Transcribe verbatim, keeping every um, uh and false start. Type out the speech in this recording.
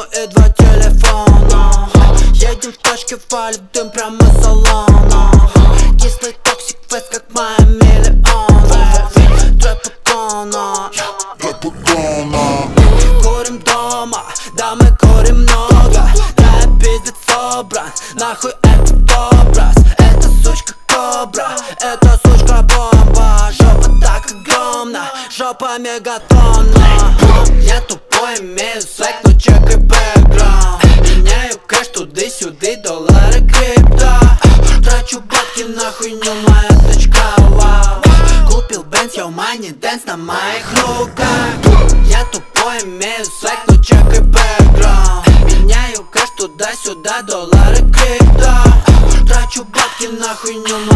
ну и два телефона. Едем в тачке, валит дым прямо из салона. Кислый токсик фест, как мои миллионы. Трэп икона, курим дома, да мы курим много. Да я пиздец собран, нахуй этот образ. Эта сучка кобра, эта сучка бомба. Жопа так огромна, жопа мегатонна. Я тупой, имею свек, но чекай бэкграунд. Меняю кэш туды-сюды, доллары, крипто. Трачу бабки на хуйню, моя тачка, вау. Купил бенз, йоу, мани, дэнс на моих руках. Я тупой, имею свек, но чекай бэкграунд. Меняю кэш туда-сюда, доллары, крипто. Трачу бабки на хуйню,